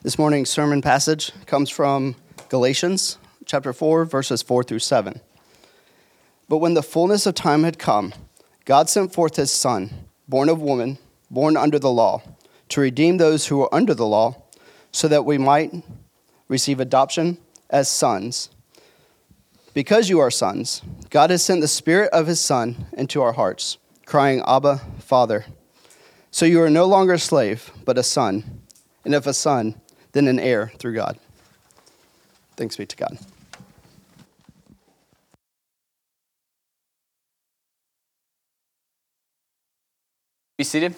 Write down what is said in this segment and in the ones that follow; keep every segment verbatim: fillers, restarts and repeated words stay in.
This morning's sermon passage comes from Galatians chapter four, verses four through seven. But when the fullness of time had come, God sent forth his Son, born of woman, born under the law, to redeem those who were under the law, so that we might receive adoption as sons. Because you are sons, God has sent the Spirit of his Son into our hearts, crying, Abba, Father. So you are no longer a slave, but a son, and if a son, then an heir through God. Thanks be to God. Be seated.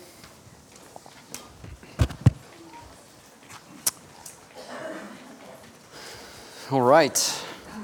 All right.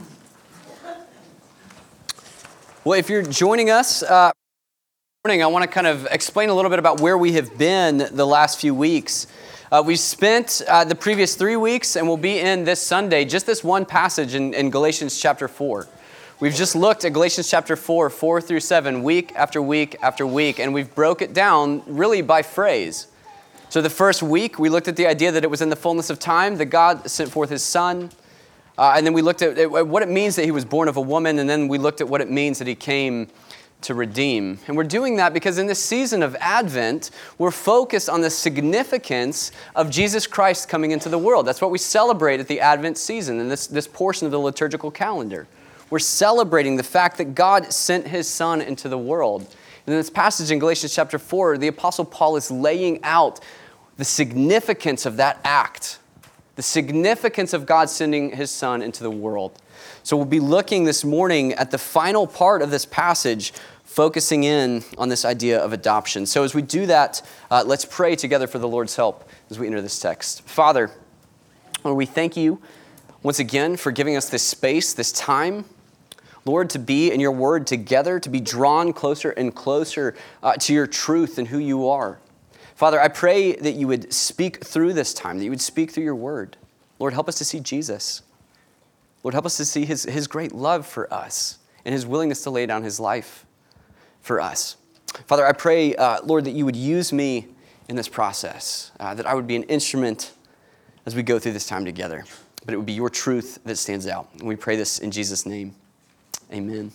Well, if you're joining us, uh, morning, I want to kind of explain a little bit about where we have been the last few weeks. Uh, we've spent uh, the previous three weeks, and we'll be in this Sunday, just this one passage in, in Galatians chapter four. We've just looked at Galatians chapter four, four through seven, week after week after week, and we've broke it down really by phrase. So the first week, we looked at the idea that it was in the fullness of time that God sent forth his Son. Uh, and then we looked at, at what it means that he was born of a woman, and then we looked at what it means that he came to redeem. And we're doing that because in this season of Advent, we're focused on the significance of Jesus Christ coming into the world. That's what we celebrate at the Advent season in this, this portion of the liturgical calendar. We're celebrating the fact that God sent his Son into the world. And in this passage in Galatians chapter four, the Apostle Paul is laying out the significance of that act, the significance of God sending his Son into the world. So we'll be looking this morning at the final part of this passage, focusing in on this idea of adoption. So as we do that, uh, let's pray together for the Lord's help as we enter this text. Father, Lord, we thank you once again for giving us this space, this time, Lord, to be in your word together, to be drawn closer and closer uh, to your truth and who you are. Father, I pray that you would speak through this time, that you would speak through your word. Lord, help us to see Jesus. Lord, help us to see his, his great love for us and his willingness to lay down his life for us. Father, I pray, uh, Lord, that you would use me in this process, uh, that I would be an instrument as we go through this time together, but it would be your truth that stands out. And we pray this in Jesus' name. Amen.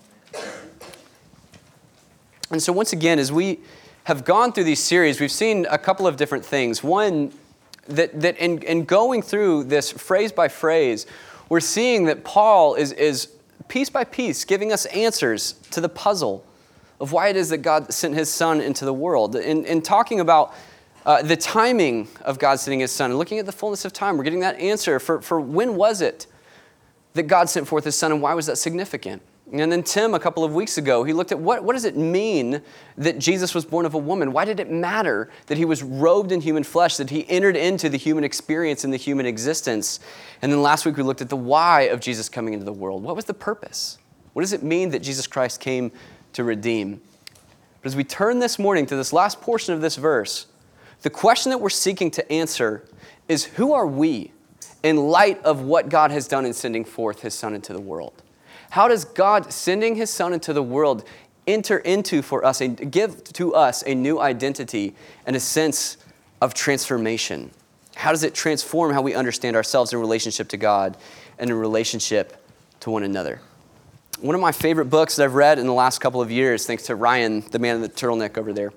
And so once again, as we have gone through these series, we've seen a couple of different things. One, that, that in, in going through this phrase by phrase, we're seeing that Paul is, is piece by piece giving us answers to the puzzle of why it is that God sent his Son into the world. In, in talking about uh, the timing of God sending his Son and looking at the fullness of time, we're getting that answer for, for when was it that God sent forth his Son and why was that significant? And then Tim, a couple of weeks ago, he looked at what, what does it mean that Jesus was born of a woman? Why did it matter that he was robed in human flesh, that he entered into the human experience and the human existence? And then last week we looked at the why of Jesus coming into the world. What was the purpose? What does it mean that Jesus Christ came to redeem? But as we turn this morning to this last portion of this verse, the question that we're seeking to answer is, who are we in light of what God has done in sending forth his Son into the world? How does God sending his Son into the world enter into for us and give to us a new identity and a sense of transformation? How does it transform how we understand ourselves in relationship to God and in relationship to one another? One of my favorite books that I've read in the last couple of years, thanks to Ryan, the man in the turtleneck over there,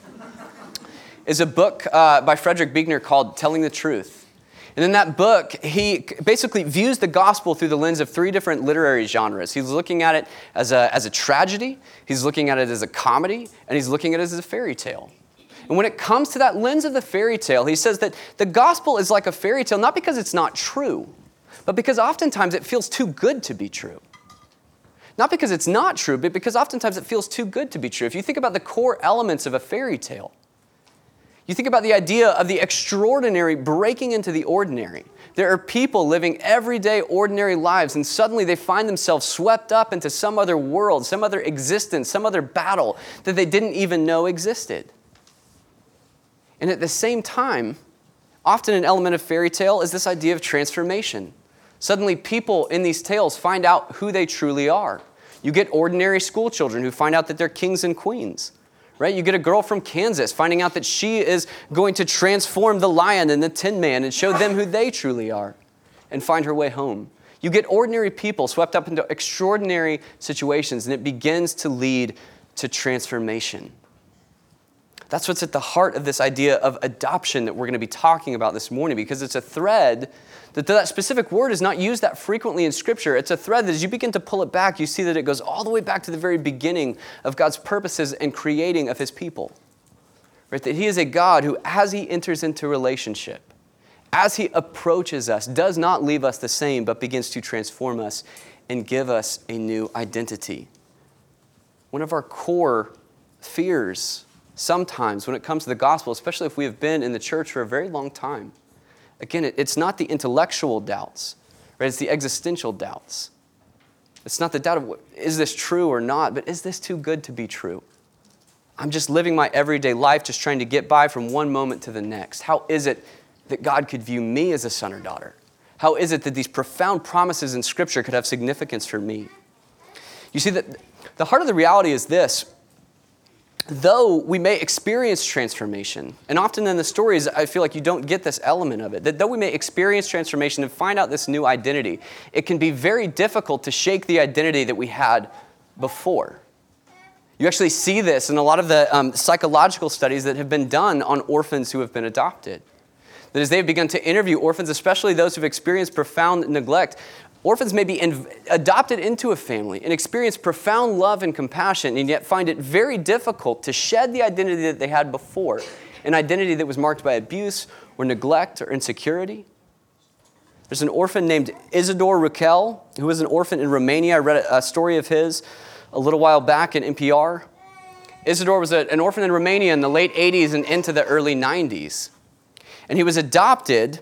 is a book uh, by Frederick Buechner called Telling the Truth. And in that book, he basically views the gospel through the lens of three different literary genres. He's looking at it as a, as a tragedy, he's looking at it as a comedy, and he's looking at it as a fairy tale. And when it comes to that lens of the fairy tale, he says that the gospel is like a fairy tale, not because it's not true, but because oftentimes it feels too good to be true. Not because it's not true, but because oftentimes it feels too good to be true. If you think about the core elements of a fairy tale, you think about the idea of the extraordinary breaking into the ordinary. There are people living everyday ordinary lives, and suddenly they find themselves swept up into some other world, some other existence, some other battle that they didn't even know existed. And at the same time, often an element of fairy tale is this idea of transformation. Suddenly people in these tales find out who they truly are. You get ordinary school children who find out that they're kings and queens, right? You get a girl from Kansas finding out that she is going to transform the lion and the tin man and show them who they truly are and find her way home. You get ordinary people swept up into extraordinary situations, and it begins to lead to transformation. That's what's at the heart of this idea of adoption that we're going to be talking about this morning, because it's a thread that that specific word is not used that frequently in Scripture. It's a thread that as you begin to pull it back, you see that it goes all the way back to the very beginning of God's purposes and creating of his people. Right? That he is a God who, as he enters into relationship, as he approaches us, does not leave us the same, but begins to transform us and give us a new identity. One of our core fears sometimes when it comes to the gospel, especially if we have been in the church for a very long time, again, it's not the intellectual doubts, right? It's the existential doubts. It's not the doubt of, is this true or not, but is this too good to be true? I'm just living my everyday life, just trying to get by from one moment to the next. How is it that God could view me as a son or daughter? How is it that these profound promises in Scripture could have significance for me? You see, that the heart of the reality is this. Though we may experience transformation, and often in the stories, I feel like you don't get this element of it, that though we may experience transformation and find out this new identity, it can be very difficult to shake the identity that we had before. You actually see this in a lot of the um, psychological studies that have been done on orphans who have been adopted. That as they've begun to interview orphans, especially those who've experienced profound neglect, orphans may be in, adopted into a family and experience profound love and compassion, and yet find it very difficult to shed the identity that they had before, an identity that was marked by abuse or neglect or insecurity. There's an orphan named Isidore Rukel, who was an orphan in Romania. I read a, a story of his a little while back in N P R. Isidore was a, an orphan in Romania in the late eighties and into the early nineties. And he was adopted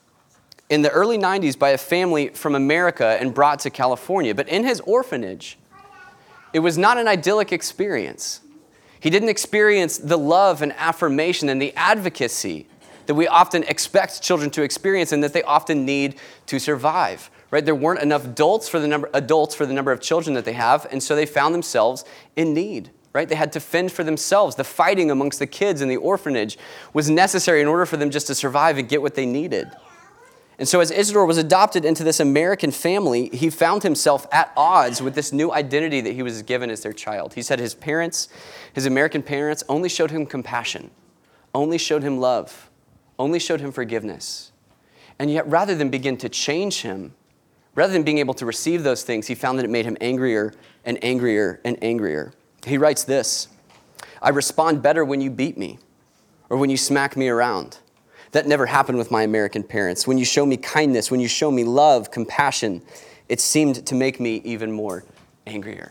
in the early nineties by a family from America and brought to California. But in his orphanage, it was not an idyllic experience. He didn't experience the love and affirmation and the advocacy that we often expect children to experience and that they often need to survive. Right? There weren't enough adults for the number adults for the number of children that they have, and so they found themselves in need. Right? They had to fend for themselves. The fighting amongst the kids in the orphanage was necessary in order for them just to survive and get what they needed. And so as Isidore was adopted into this American family, he found himself at odds with this new identity that he was given as their child. He said his parents, his American parents, only showed him compassion, only showed him love, only showed him forgiveness. And yet rather than begin to change him, rather than being able to receive those things, he found that it made him angrier and angrier and angrier. He writes this, "I respond better when you beat me or when you smack me around. That never happened with my American parents. When you show me kindness, when you show me love, compassion, it seemed to make me even more angrier."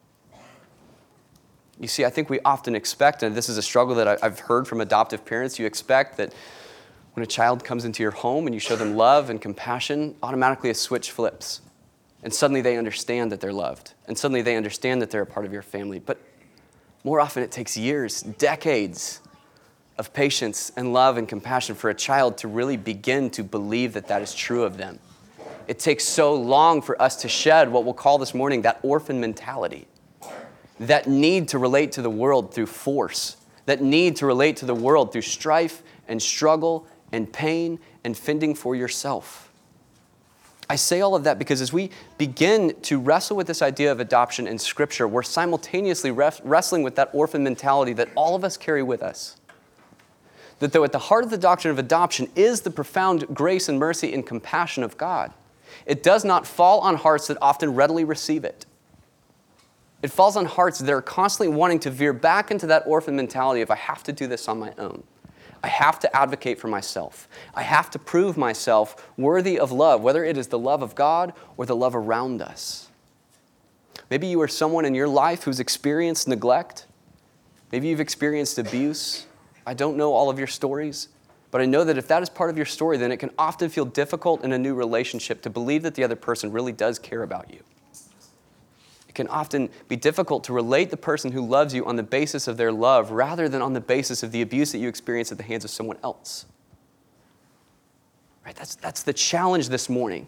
You see, I think we often expect, and this is a struggle that I've heard from adoptive parents, you expect that when a child comes into your home and you show them love and compassion, automatically a switch flips. And suddenly they understand that they're loved. And suddenly they understand that they're a part of your family. But more often it takes years, decades of patience and love and compassion for a child to really begin to believe that that is true of them. It takes so long for us to shed what we'll call this morning that orphan mentality, that need to relate to the world through force, that need to relate to the world through strife and struggle and pain and fending for yourself. I say all of that because as we begin to wrestle with this idea of adoption in Scripture, we're simultaneously ref- wrestling with that orphan mentality that all of us carry with us. That though at the heart of the doctrine of adoption is the profound grace and mercy and compassion of God, it does not fall on hearts that often readily receive it. It falls on hearts that are constantly wanting to veer back into that orphan mentality of, I have to do this on my own. I have to advocate for myself. I have to prove myself worthy of love, whether it is the love of God or the love around us. Maybe you are someone in your life who's experienced neglect. Maybe you've experienced abuse. I don't know all of your stories, but I know that if that is part of your story, then it can often feel difficult in a new relationship to believe that the other person really does care about you. It can often be difficult to relate the person who loves you on the basis of their love rather than on the basis of the abuse that you experience at the hands of someone else. Right? That's, that's the challenge this morning.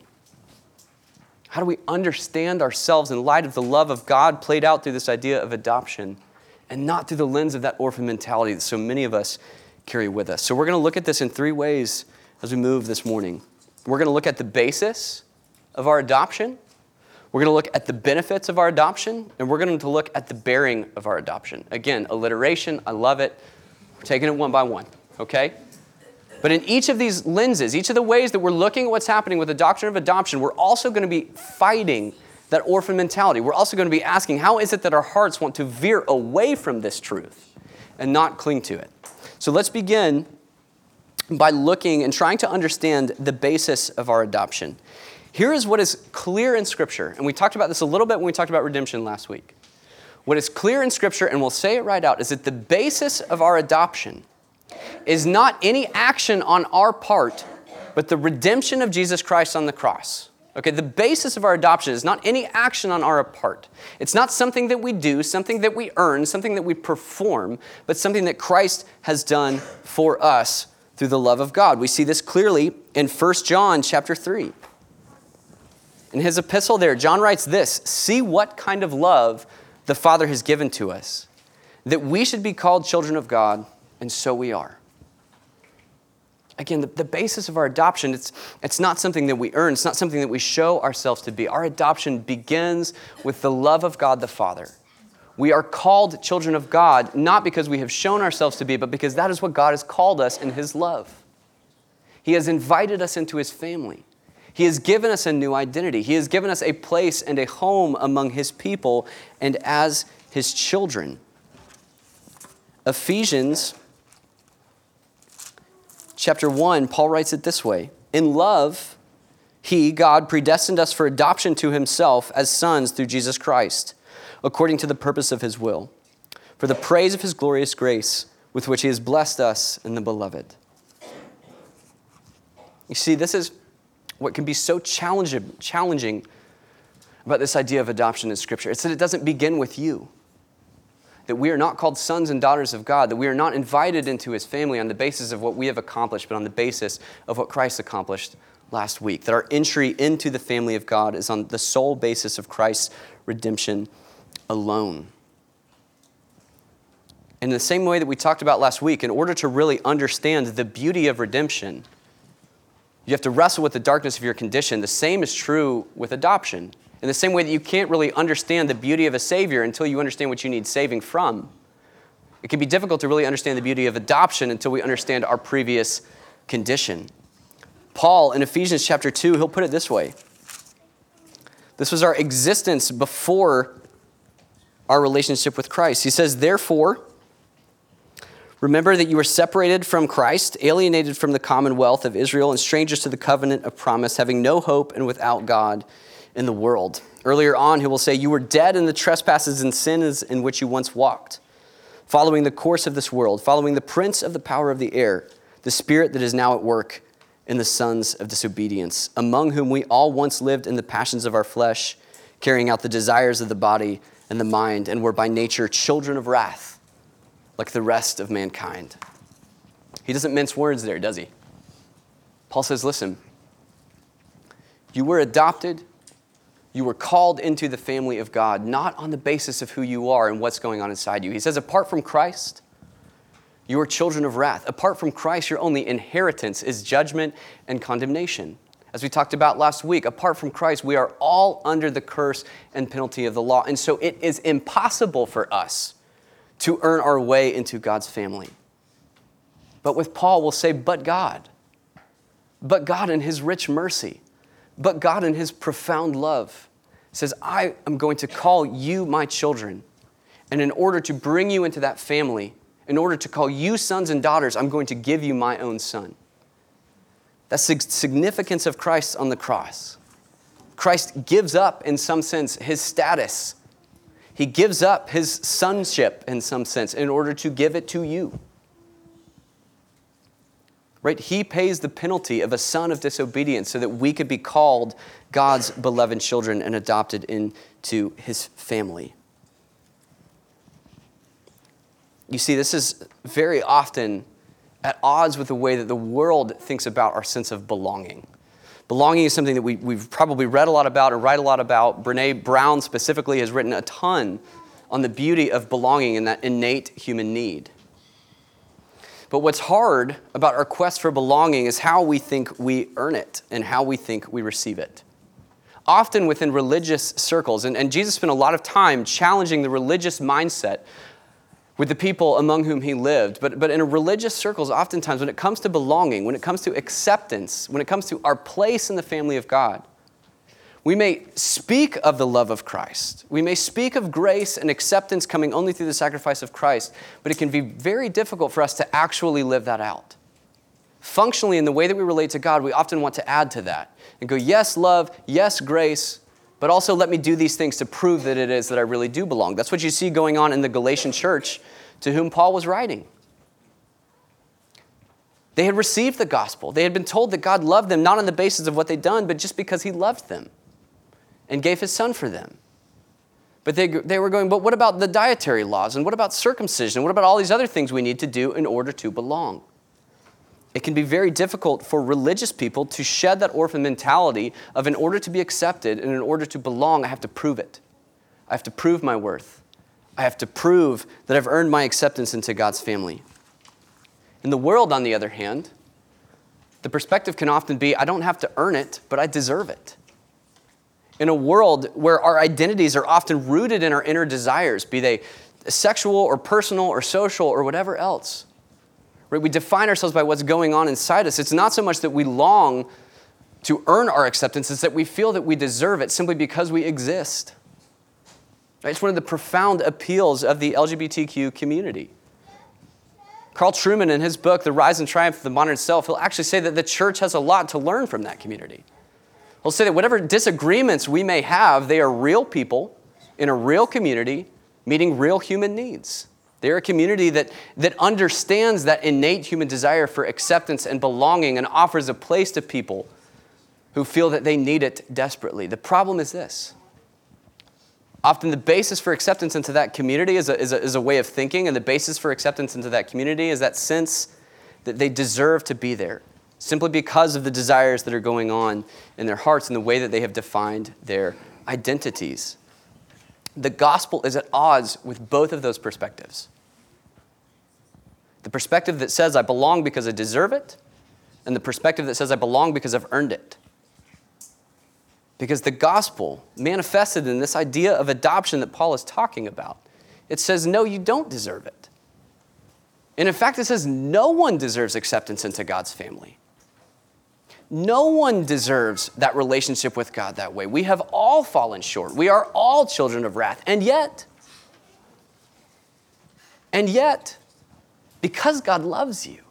How do we understand ourselves in light of the love of God played out through this idea of adoption and not through the lens of that orphan mentality that so many of us carry with us. So we're going to look at this in three ways as we move this morning. We're going to look at the basis of our adoption. We're going to look at the benefits of our adoption, and we're going to look at the bearing of our adoption. Again, alliteration, I love it. We're taking it one by one, okay? But in each of these lenses, each of the ways that we're looking at what's happening with the doctrine of adoption, we're also going to be fighting that orphan mentality. We're also going to be asking, how is it that our hearts want to veer away from this truth and not cling to it? So let's begin by looking and trying to understand the basis of our adoption. Here is what is clear in Scripture, and we talked about this a little bit when we talked about redemption last week. What is clear in Scripture, and we'll say it right out, is that the basis of our adoption is not any action on our part, but the redemption of Jesus Christ on the cross. Okay, the basis of our adoption is not any action on our part. It's not something that we do, something that we earn, something that we perform, but something that Christ has done for us through the love of God. We see this clearly in First John chapter three. In his epistle there, John writes this, "See what kind of love the Father has given to us, that we should be called children of God, and so we are." Again, the, the basis of our adoption, it's, it's not something that we earn. It's not something that we show ourselves to be. Our adoption begins with the love of God the Father. We are called children of God, not because we have shown ourselves to be, but because that is what God has called us in His love. He has invited us into His family. He has given us a new identity. He has given us a place and a home among His people and as His children. Ephesians chapter one, Paul writes it this way, "In love, He, God, predestined us for adoption to Himself as sons through Jesus Christ, according to the purpose of His will, for the praise of His glorious grace, with which He has blessed us in the Beloved." You see, this is what can be so challenging, challenging about this idea of adoption in Scripture. It's that it doesn't begin with you. That we are not called sons and daughters of God, that we are not invited into His family on the basis of what we have accomplished, but on the basis of what Christ accomplished last week. That our entry into the family of God is on the sole basis of Christ's redemption alone. In the same way that we talked about last week, in order to really understand the beauty of redemption, you have to wrestle with the darkness of your condition. The same is true with adoption. In the same way that you can't really understand the beauty of a Savior until you understand what you need saving from. It can be difficult to really understand the beauty of adoption until we understand our previous condition. Paul, in Ephesians chapter two, he'll put it this way. This was our existence before our relationship with Christ. He says, "Therefore, remember that you were separated from Christ, alienated from the commonwealth of Israel, and strangers to the covenant of promise, having no hope and without God in the world." Earlier on, he will say, "You were dead in the trespasses and sins in which you once walked, following the course of this world, following the prince of the power of the air, the spirit that is now at work in the sons of disobedience, among whom we all once lived in the passions of our flesh, carrying out the desires of the body and the mind, and were by nature children of wrath, like the rest of mankind." He doesn't mince words there, does he? Paul says, listen, you were adopted. You were called into the family of God, not on the basis of who you are and what's going on inside you. He says, apart from Christ, you are children of wrath. Apart from Christ, your only inheritance is judgment and condemnation. As we talked about last week, apart from Christ, we are all under the curse and penalty of the law. And so it is impossible for us to earn our way into God's family. But with Paul, we'll say, but God. But God in His rich mercy. But God in His profound love says, I am going to call you my children. And in order to bring you into that family, in order to call you sons and daughters, I'm going to give you my own son. That's the significance of Christ on the cross. Christ gives up, in some sense, His status. He gives up His sonship, in some sense, in order to give it to you. Right? He pays the penalty of a son of disobedience so that we could be called God's beloved children and adopted into His family. You see, this is very often at odds with the way that the world thinks about our sense of belonging. Belonging is something that we, we've probably read a lot about or write a lot about. Brene Brown specifically has written a ton on the beauty of belonging and that innate human need. But what's hard about our quest for belonging is how we think we earn it and how we think we receive it. Often within religious circles, and, and Jesus spent a lot of time challenging the religious mindset with the people among whom he lived. But, but in religious circles, oftentimes when it comes to belonging, when it comes to acceptance, when it comes to our place in the family of God, we may speak of the love of Christ. We may speak of grace and acceptance coming only through the sacrifice of Christ, but it can be very difficult for us to actually live that out. Functionally, in the way that we relate to God, we often want to add to that and go, yes, love, yes, grace, but also let me do these things to prove that it is that I really do belong. That's what you see going on in the Galatian church to whom Paul was writing. They had received the gospel. They had been told that God loved them, not on the basis of what they'd done, but just because he loved them and gave his son for them. But they, they were going, but what about the dietary laws? And what about circumcision? And what about all these other things we need to do in order to belong? It can be very difficult for religious people to shed that orphan mentality of in order to be accepted and in order to belong, I have to prove it. I have to prove my worth. I have to prove that I've earned my acceptance into God's family. In the world, on the other hand, the perspective can often be, I don't have to earn it, but I deserve it. In a world where our identities are often rooted in our inner desires, be they sexual or personal or social or whatever else, right? We define ourselves by what's going on inside us. It's not so much that we long to earn our acceptance, it's that we feel that we deserve it simply because we exist. Right? It's one of the profound appeals of the L G B T Q community. Carl Trueman, in his book, The Rise and Triumph of the Modern Self, he'll actually say that the church has a lot to learn from that community. He'll say that whatever disagreements we may have, they are real people in a real community meeting real human needs. They're a community that, that understands that innate human desire for acceptance and belonging and offers a place to people who feel that they need it desperately. The problem is this. Often the basis for acceptance into that community is a, is, a, is a way of thinking, and the basis for acceptance into that community is that sense that they deserve to be there, simply because of the desires that are going on in their hearts and the way that they have defined their identities. The gospel is at odds with both of those perspectives. The perspective that says I belong because I deserve it, and the perspective that says I belong because I've earned it. Because the gospel, manifested in this idea of adoption that Paul is talking about, it says, no, you don't deserve it. And in fact, it says no one deserves acceptance into God's family. No one deserves that relationship with God that way. We have all fallen short. We are all children of wrath. And yet, and yet, because God loves you,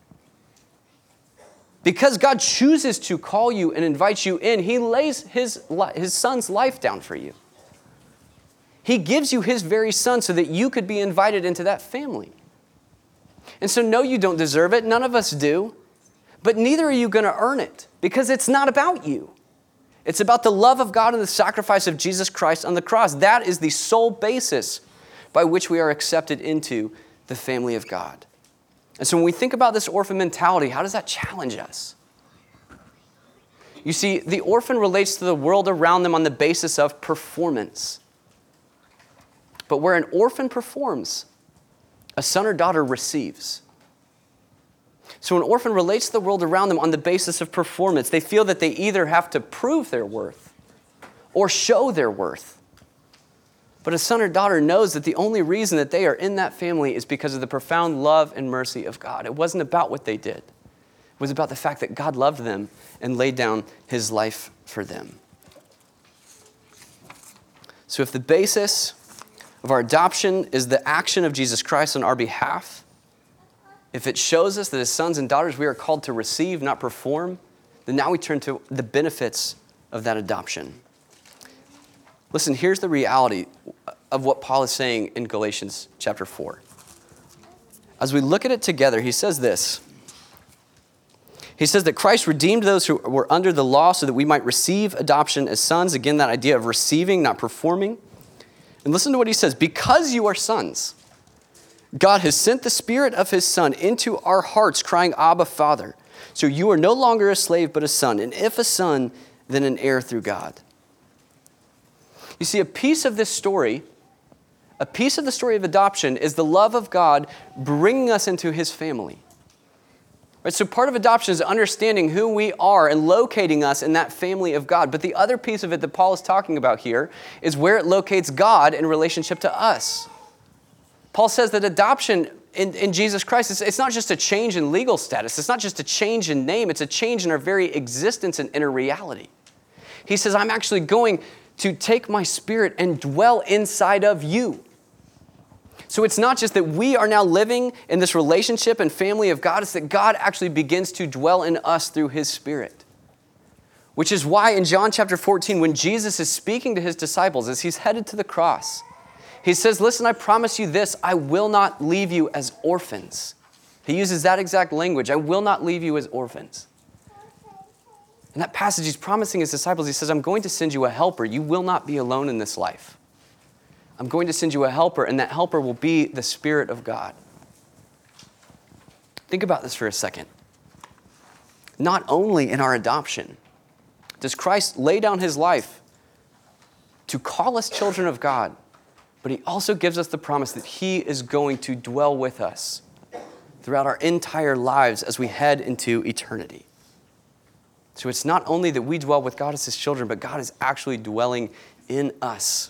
because God chooses to call you and invite you in, he lays his, his son's life down for you. He gives you his very son so that you could be invited into that family. And so no, you don't deserve it. None of us do. But neither are you going to earn it, because it's not about you. It's about the love of God and the sacrifice of Jesus Christ on the cross. That is the sole basis by which we are accepted into the family of God. And so when we think about this orphan mentality, how does that challenge us? You see, the orphan relates to the world around them on the basis of performance. But where an orphan performs, a son or daughter receives. So an orphan relates to the world around them on the basis of performance. They feel that they either have to prove their worth or show their worth. But a son or daughter knows that the only reason that they are in that family is because of the profound love and mercy of God. It wasn't about what they did. It was about the fact that God loved them and laid down his life for them. So if the basis of our adoption is the action of Jesus Christ on our behalf, if it shows us that as sons and daughters we are called to receive, not perform, then now we turn to the benefits of that adoption. Listen, here's the reality of what Paul is saying in Galatians chapter four. As we look at it together, he says this. He says that Christ redeemed those who were under the law so that we might receive adoption as sons. Again, that idea of receiving, not performing. And listen to what he says. Because you are sons, God has sent the Spirit of his Son into our hearts, crying, Abba, Father. So you are no longer a slave, but a son. And if a son, then an heir through God. You see, a piece of this story A piece of the story of adoption is the love of God bringing us into his family. Right? So part of adoption is understanding who we are and locating us in that family of God. But the other piece of it that Paul is talking about here is where it locates God in relationship to us. Paul says that adoption in, in Jesus Christ, it's, it's not just a change in legal status. It's not just a change in name. It's a change in our very existence and inner reality. He says, I'm actually going to take my spirit and dwell inside of you. So it's not just that we are now living in this relationship and family of God. It's that God actually begins to dwell in us through his spirit. Which is why in John chapter fourteen, when Jesus is speaking to his disciples as he's headed to the cross, he says, listen, I promise you this, I will not leave you as orphans. He uses that exact language. I will not leave you as orphans. In that passage, he's promising his disciples, he says, I'm going to send you a helper. You will not be alone in this life. I'm going to send you a helper, and that helper will be the Spirit of God. Think about this for a second. Not only in our adoption does Christ lay down his life to call us children of God, but he also gives us the promise that he is going to dwell with us throughout our entire lives as we head into eternity. So it's not only that we dwell with God as his children, but God is actually dwelling in us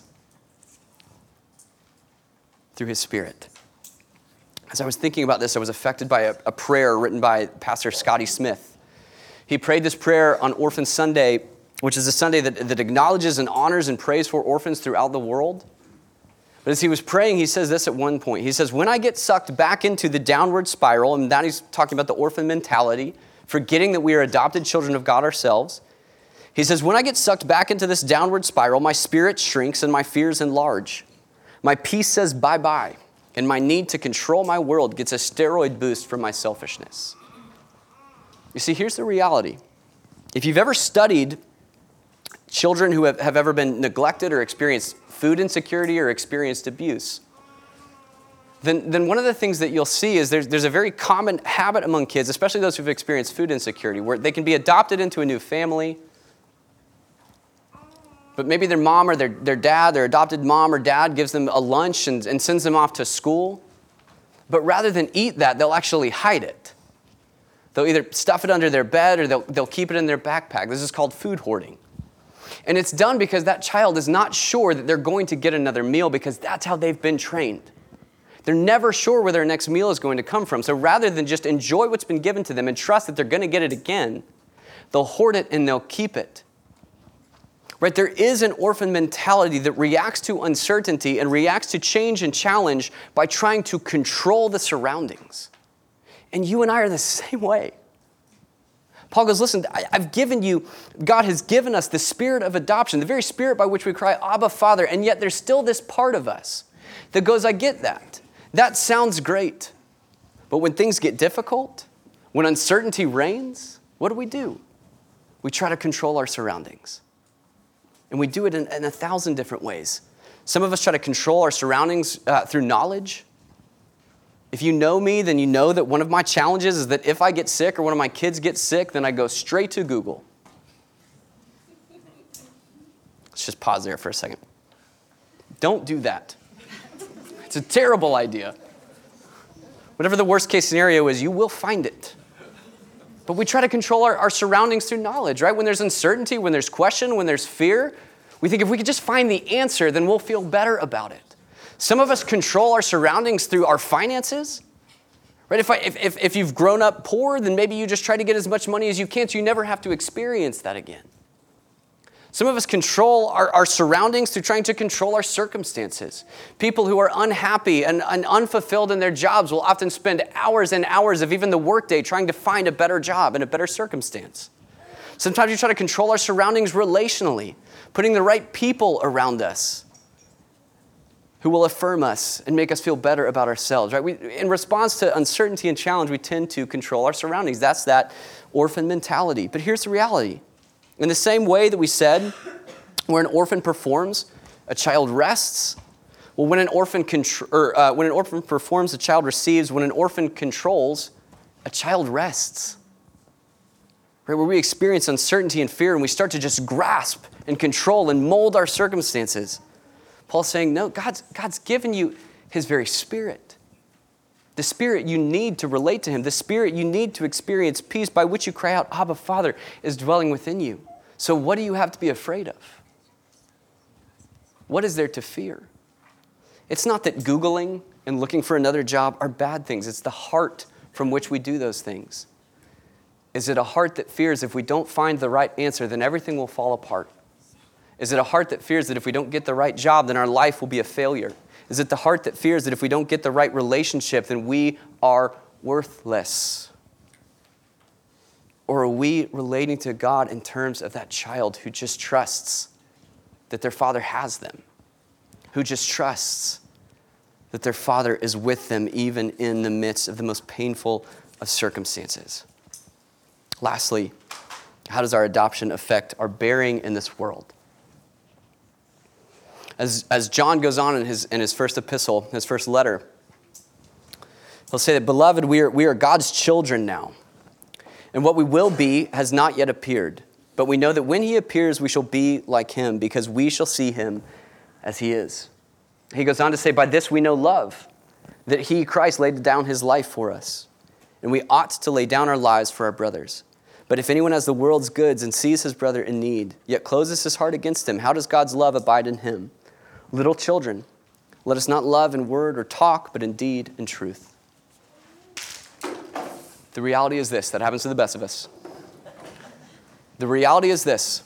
through his Spirit. As I was thinking about this, I was affected by a, a prayer written by Pastor Scotty Smith. He prayed this prayer on Orphan Sunday, which is a Sunday that, that acknowledges and honors and prays for orphans throughout the world. But as he was praying, he says this at one point. He says, when I get sucked back into the downward spiral, and that he's talking about the orphan mentality, forgetting that we are adopted children of God ourselves. He says, when I get sucked back into this downward spiral, my spirit shrinks and my fears enlarge. My peace says bye-bye, and my need to control my world gets a steroid boost from my selfishness. You see, here's the reality. If you've ever studied children who have, have ever been neglected or experienced food insecurity or experienced abuse, Then, then one of the things that you'll see is there's, there's a very common habit among kids, especially those who've experienced food insecurity, where they can be adopted into a new family, but maybe their mom or their, their dad, their adopted mom or dad gives them a lunch and, and sends them off to school. But rather than eat that, they'll actually hide it. They'll either stuff it under their bed or they'll, they'll keep it in their backpack. This is called food hoarding. And it's done because that child is not sure that they're going to get another meal because that's how they've been trained. They're never sure where their next meal is going to come from. So rather than just enjoy what's been given to them and trust that they're going to get it again, they'll hoard it and they'll keep it. Right? There is an orphan mentality that reacts to uncertainty and reacts to change and challenge by trying to control the surroundings. And you and I are the same way. Paul goes, listen, I, I've given you, God has given us the spirit of adoption, the very spirit by which we cry, Abba, Father, and yet there's still this part of us that goes, I get that. That sounds great. But when things get difficult, when uncertainty reigns, what do we do? We try to control our surroundings. And we do it in, in a thousand different ways. Some of us try to control our surroundings uh, through knowledge. If you know me, then you know that one of my challenges is that if I get sick or one of my kids gets sick, then I go straight to Google. Let's just pause there for a second. Don't do that. It's a terrible idea. Whatever the worst case scenario is, you will find it. But we try to control our, our surroundings through knowledge, right? When there's uncertainty, when there's question, when there's fear, we think if we could just find the answer, then we'll feel better about it. Some of us control our surroundings through our finances, right? If, I, if, if, if you've grown up poor, then maybe you just try to get as much money as you can so you never have to experience that again. Some of us control our, our surroundings through trying to control our circumstances. People who are unhappy and, and unfulfilled in their jobs will often spend hours and hours of even the workday trying to find a better job and a better circumstance. Sometimes we try to control our surroundings relationally, putting the right people around us who will affirm us and make us feel better about ourselves. Right? We, in response to uncertainty and challenge, we tend to control our surroundings. That's that orphan mentality. But here's the reality. In the same way that we said, where an orphan performs, a child rests. Well, when an orphan contr- or, uh, when an orphan performs, a child receives. When an orphan controls, a child rests. Right? Where we experience uncertainty and fear, and we start to just grasp and control and mold our circumstances. Paul's saying, no, God's, God's given you his very Spirit. The Spirit you need to relate to him. The Spirit you need to experience peace by which you cry out, Abba, Father, is dwelling within you. So what do you have to be afraid of? What is there to fear? It's not that Googling and looking for another job are bad things. It's the heart from which we do those things. Is it a heart that fears if we don't find the right answer, then everything will fall apart? Is it a heart that fears that if we don't get the right job, then our life will be a failure? Is it the heart that fears that if we don't get the right relationship, then we are worthless? Or are we relating to God in terms of that child who just trusts that their father has them, who just trusts that their father is with them even in the midst of the most painful of circumstances? Lastly, how does our adoption affect our bearing in this world? As, as John goes on in his, in his first epistle, his first letter, he'll say that, beloved, we are, we are God's children now, and what we will be has not yet appeared. But we know that when he appears, we shall be like him, because we shall see him as he is. He goes on to say, by this we know love, that he, Christ, laid down his life for us, and we ought to lay down our lives for our brothers. But if anyone has the world's goods and sees his brother in need, yet closes his heart against him, how does God's love abide in him? Little children, let us not love in word or talk, but in deed and truth. The reality is this, that happens to the best of us. The reality is this.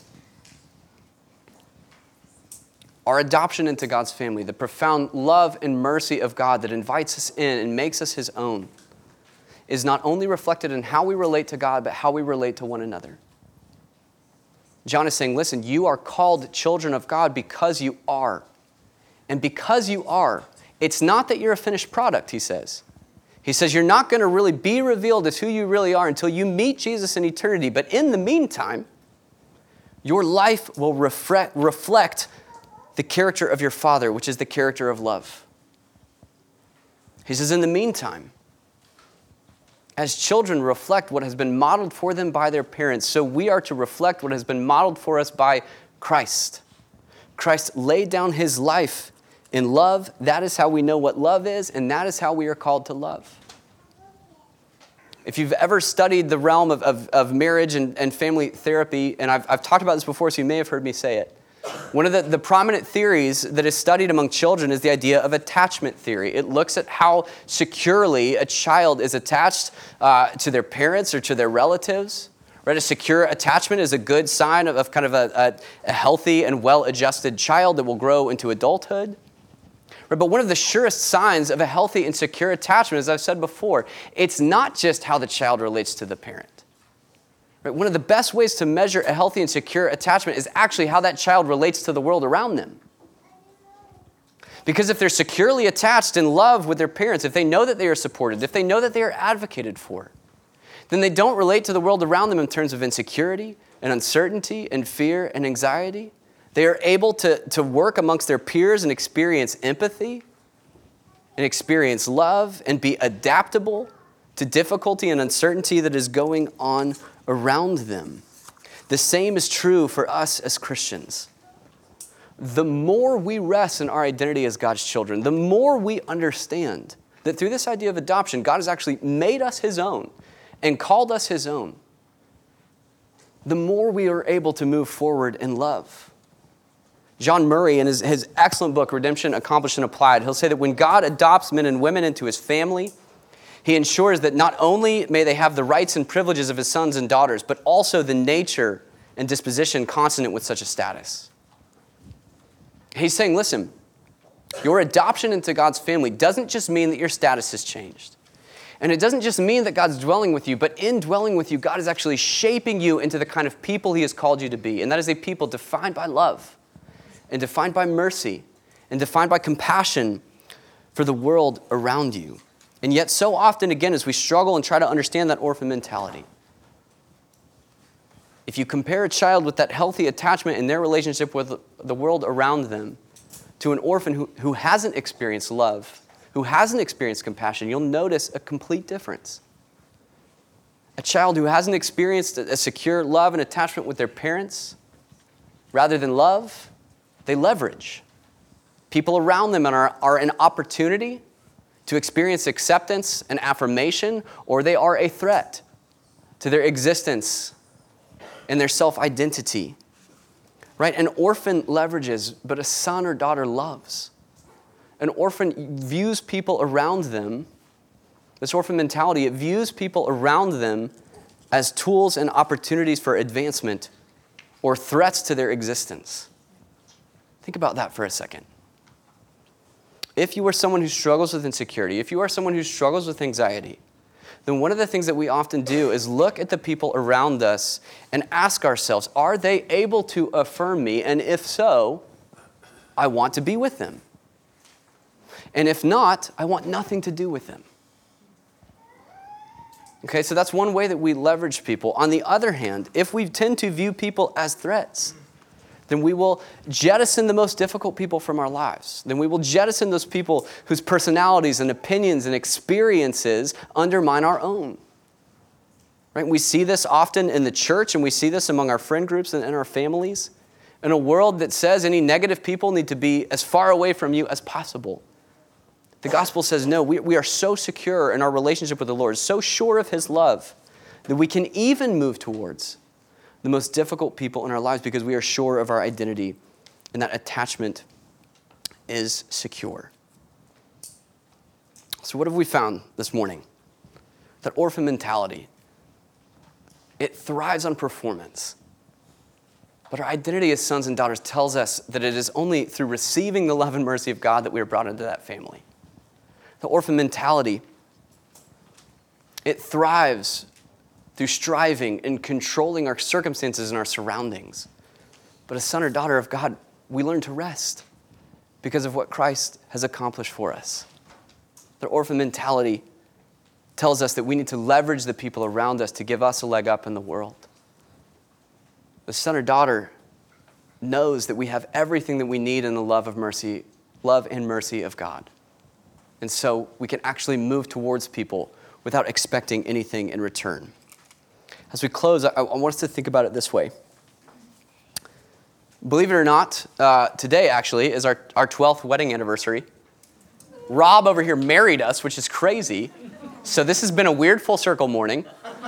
Our adoption into God's family, the profound love and mercy of God that invites us in and makes us his own, is not only reflected in how we relate to God, but how we relate to one another. John is saying, listen, you are called children of God because you are. And because you are, it's not that you're a finished product, he says. He says you're not going to really be revealed as who you really are until you meet Jesus in eternity. But in the meantime, your life will reflect, reflect the character of your Father, which is the character of love. He says, in the meantime, as children reflect what has been modeled for them by their parents, so we are to reflect what has been modeled for us by Christ. Christ laid down his life in love. That is how we know what love is, and that is how we are called to love. If you've ever studied the realm of, of, of marriage and, and family therapy, and I've, I've talked about this before, so you may have heard me say it, one of the, the prominent theories that is studied among children is the idea of attachment theory. It looks at how securely a child is attached uh, to their parents or to their relatives. Right? A secure attachment is a good sign of, of kind of a, a, a healthy and well-adjusted child that will grow into adulthood. Right? But one of the surest signs of a healthy and secure attachment, as I've said before, it's not just how the child relates to the parent. Right? One of the best ways to measure a healthy and secure attachment is actually how that child relates to the world around them. Because if they're securely attached in love with their parents, if they know that they are supported, if they know that they are advocated for, then they don't relate to the world around them in terms of insecurity and uncertainty and fear and anxiety. They are able to, to work amongst their peers and experience empathy and experience love and be adaptable to difficulty and uncertainty that is going on around them. The same is true for us as Christians. The more we rest in our identity as God's children, the more we understand that through this idea of adoption, God has actually made us his own and called us his own, the more we are able to move forward in love. John Murray, in his, his excellent book, Redemption Accomplished and Applied, he'll say that when God adopts men and women into his family, he ensures that not only may they have the rights and privileges of his sons and daughters, but also the nature and disposition consonant with such a status. He's saying, listen, your adoption into God's family doesn't just mean that your status has changed. And it doesn't just mean that God's dwelling with you, but in dwelling with you, God is actually shaping you into the kind of people he has called you to be. And that is a people defined by love and defined by mercy and defined by compassion for the world around you. And yet so often, again, as we struggle and try to understand that orphan mentality, if you compare a child with that healthy attachment in their relationship with the world around them to an orphan who, who hasn't experienced love, who hasn't experienced compassion, you'll notice a complete difference. A child who hasn't experienced a secure love and attachment with their parents, rather than love, they leverage. People around them are, are an opportunity to experience acceptance and affirmation, or they are a threat to their existence and their self-identity. Right? An orphan leverages, but a son or daughter loves. An orphan views people around them, this orphan mentality, it views people around them as tools and opportunities for advancement or threats to their existence. Think about that for a second. If you are someone who struggles with insecurity, if you are someone who struggles with anxiety, then one of the things that we often do is look at the people around us and ask ourselves, are they able to affirm me? And if so, I want to be with them. And if not, I want nothing to do with them. Okay, so that's one way that we leverage people. On the other hand, if we tend to view people as threats, then we will jettison the most difficult people from our lives. Then we will jettison those people whose personalities and opinions and experiences undermine our own. Right? We see this often in the church, and we see this among our friend groups and in our families. In a world that says any negative people need to be as far away from you as possible. The gospel says, no, we, we are so secure in our relationship with the Lord, so sure of his love, that we can even move towards the most difficult people in our lives because we are sure of our identity and that attachment is secure. So what have we found this morning? That orphan mentality, it thrives on performance. But our identity as sons and daughters tells us that it is only through receiving the love and mercy of God that we are brought into that family. The orphan mentality, it thrives through striving and controlling our circumstances and our surroundings. But as son or daughter of God, we learn to rest because of what Christ has accomplished for us. The orphan mentality tells us that we need to leverage the people around us to give us a leg up in the world. The son or daughter knows that we have everything that we need in the love of mercy, love and mercy of God. And so we can actually move towards people without expecting anything in return. As we close, I, I want us to think about it this way. Believe it or not, uh, today actually is our, our twelfth wedding anniversary. Rob over here married us, which is crazy. So this has been a weird full circle morning.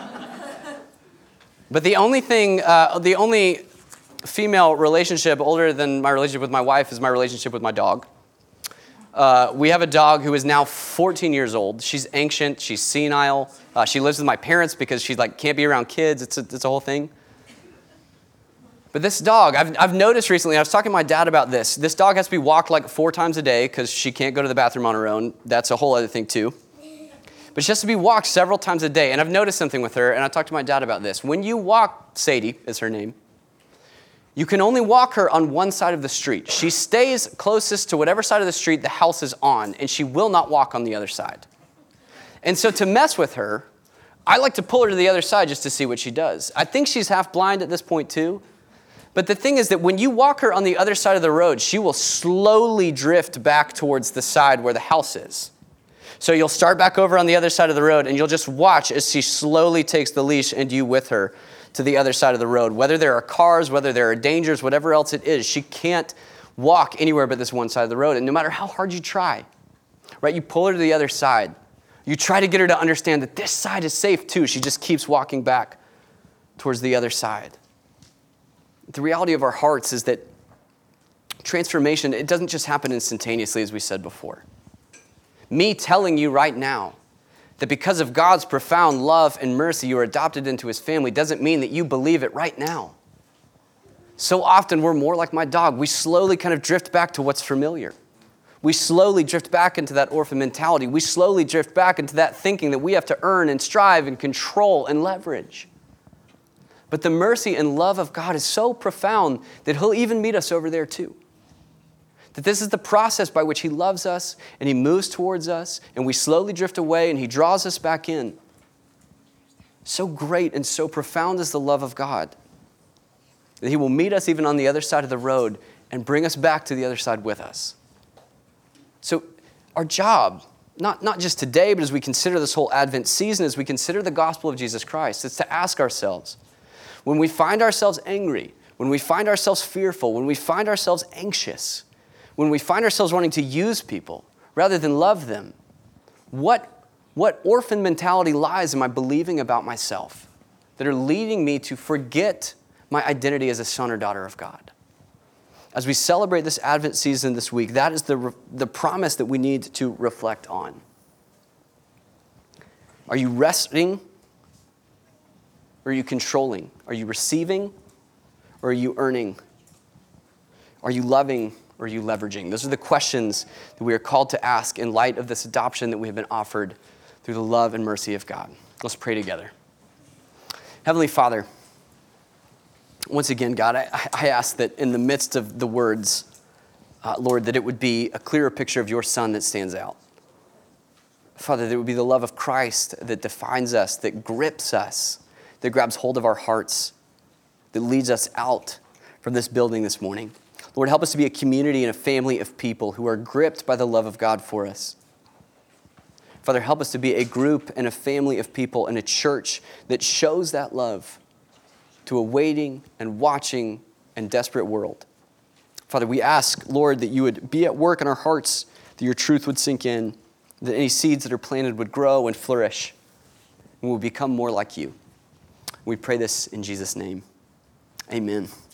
But the only thing, uh, the only female relationship older than my relationship with my wife is my relationship with my dog. Uh, we have a dog who is now fourteen years old. She's ancient. She's senile. Uh, she lives with my parents because she like can't be around kids. It's a, it's a whole thing. But this dog, I've, I've noticed recently, I was talking to my dad about this. This dog has to be walked like four times a day because she can't go to the bathroom on her own. That's a whole other thing too. But she has to be walked several times a day. And I've noticed something with her, and I talked to my dad about this. When you walk, Sadie is her name, you can only walk her on one side of the street. She stays closest to whatever side of the street the house is on, and she will not walk on the other side. And so to mess with her, I like to pull her to the other side just to see what she does. I think she's half blind at this point too. But the thing is that when you walk her on the other side of the road, she will slowly drift back towards the side where the house is. So you'll start back over on the other side of the road, and you'll just watch as she slowly takes the leash and you with her to the other side of the road. Whether there are cars, whether there are dangers, whatever else it is, she can't walk anywhere but this one side of the road. And no matter how hard you try, right, you pull her to the other side. You try to get her to understand that this side is safe too. She just keeps walking back towards the other side. The reality of our hearts is that transformation, it doesn't just happen instantaneously, as we said before. Me telling you right now that because of God's profound love and mercy, you are adopted into his family doesn't mean that you believe it right now. So often we're more like my dog. We slowly kind of drift back to what's familiar. We slowly drift back into that orphan mentality. We slowly drift back into that thinking that we have to earn and strive and control and leverage. But the mercy and love of God is so profound that he'll even meet us over there too. That this is the process by which he loves us and he moves towards us and we slowly drift away and he draws us back in. So great and so profound is the love of God that he will meet us even on the other side of the road and bring us back to the other side with us. So our job, not, not just today, but as we consider this whole Advent season, as we consider the gospel of Jesus Christ, is to ask ourselves, when we find ourselves angry, when we find ourselves fearful, when we find ourselves anxious, when we find ourselves wanting to use people rather than love them, what, what orphan mentality lies am I believing about myself that are leading me to forget my identity as a son or daughter of God? As we celebrate this Advent season this week, that is the, the promise that we need to reflect on. Are you resting? Or are you controlling? Are you receiving? Or are you earning? Are you loving? Or are you leveraging? Those are the questions that we are called to ask in light of this adoption that we have been offered through the love and mercy of God. Let's pray together. Heavenly Father, once again, God, I, I ask that in the midst of the words, uh, Lord, that it would be a clearer picture of your Son that stands out. Father, that it would be the love of Christ that defines us, that grips us, that grabs hold of our hearts, that leads us out from this building this morning. Lord, help us to be a community and a family of people who are gripped by the love of God for us. Father, help us to be a group and a family of people and a church that shows that love to a waiting and watching and desperate world. Father, we ask, Lord, that you would be at work in our hearts, that your truth would sink in, that any seeds that are planted would grow and flourish, and we would become more like you. We pray this in Jesus' name. Amen.